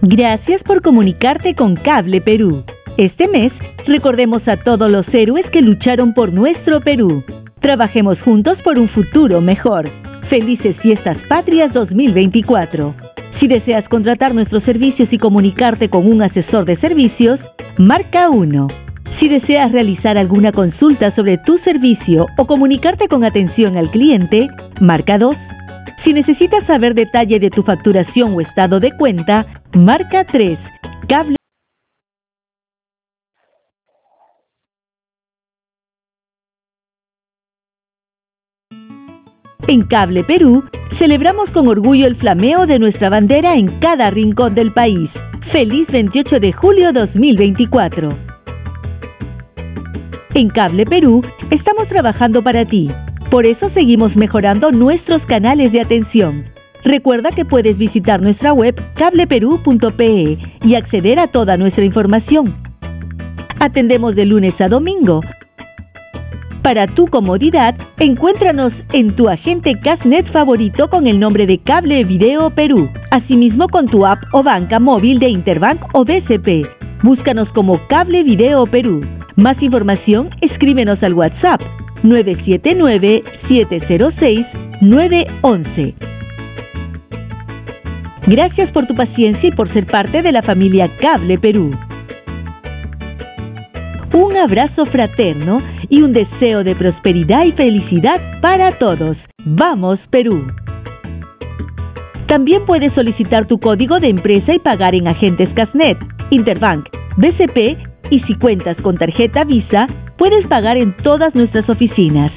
Gracias por comunicarte con Cable Perú. Este mes, recordemos a todos los héroes que lucharon por nuestro Perú. Trabajemos juntos por un futuro mejor. Felices Fiestas Patrias 2024. Si deseas contratar nuestros servicios y comunicarte con un asesor de servicios, marca 1. Si deseas realizar alguna consulta sobre tu servicio o comunicarte con atención al cliente, marca 2. Si necesitas saber detalle de tu facturación o estado de cuenta, marca 3. Cable. En Cable Perú, celebramos con orgullo el flameo de nuestra bandera en cada rincón del país. ¡Feliz 28 de julio 2024! En Cable Perú, estamos trabajando para ti. Por eso seguimos mejorando nuestros canales de atención. Recuerda que puedes visitar nuestra web cableperú.pe y acceder a toda nuestra información. Atendemos de lunes a domingo. Para tu comodidad, encuéntranos en tu agente Casnet favorito con el nombre de Cable Video Perú. Asimismo con tu app o banca móvil de Interbank o BCP. Búscanos como Cable Video Perú. Más información, escríbenos al WhatsApp 979-706-911. Gracias por tu paciencia y por ser parte de la familia Cable Perú. Un abrazo fraterno y un deseo de prosperidad y felicidad para todos. ¡Vamos, Perú! También puedes solicitar tu código de empresa y pagar en agentes Casnet, Interbank, BCP y si cuentas con tarjeta Visa, puedes pagar en todas nuestras oficinas.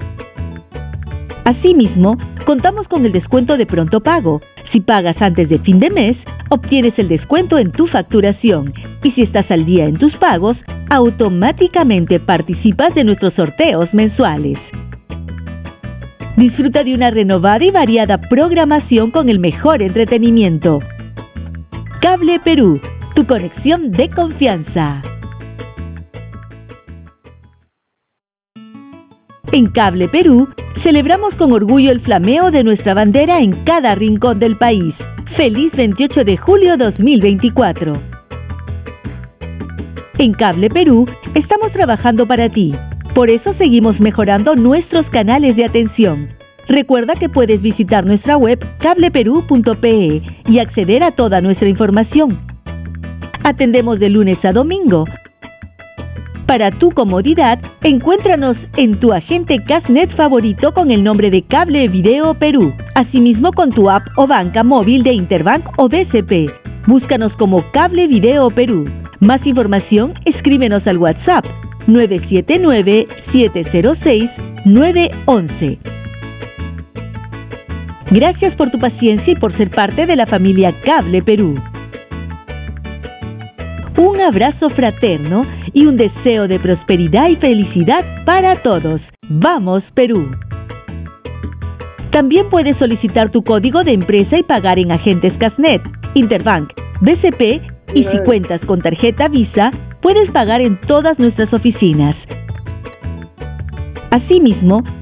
Asimismo, contamos con el descuento de pronto pago. Si pagas antes de fin de mes, obtienes el descuento en tu facturación. Y si estás al día en tus pagos, automáticamente participas de nuestros sorteos mensuales. Disfruta de una renovada y variada programación con el mejor entretenimiento. Cable Perú, tu conexión de confianza. En Cable Perú, celebramos con orgullo el flameo de nuestra bandera en cada rincón del país. ¡Feliz 28 de julio 2024! En Cable Perú, estamos trabajando para ti. Por eso seguimos mejorando nuestros canales de atención. Recuerda que puedes visitar nuestra web cableperú.pe y acceder a toda nuestra información. Atendemos de lunes a domingo. Para tu comodidad, encuéntranos en tu agente Casnet favorito con el nombre de Cable Video Perú. Asimismo con tu app o banca móvil de Interbank o BCP. Búscanos como Cable Video Perú. Más información, escríbenos al WhatsApp 979-706-911. Gracias por tu paciencia y por ser parte de la familia Cable Perú. Un abrazo fraterno y un deseo de prosperidad y felicidad para todos. ¡Vamos, Perú! También puedes solicitar tu código de empresa y pagar en agentes Casnet, Interbank, BCP y si cuentas con tarjeta Visa, puedes pagar en todas nuestras oficinas. Asimismo,